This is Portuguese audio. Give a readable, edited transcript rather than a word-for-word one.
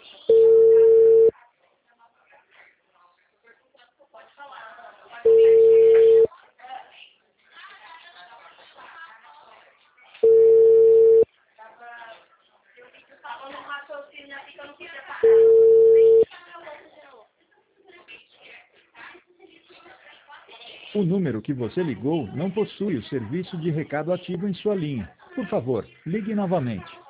O número que você ligou não possui o serviço de recado ativo em sua linha. Por favor, ligue novamente.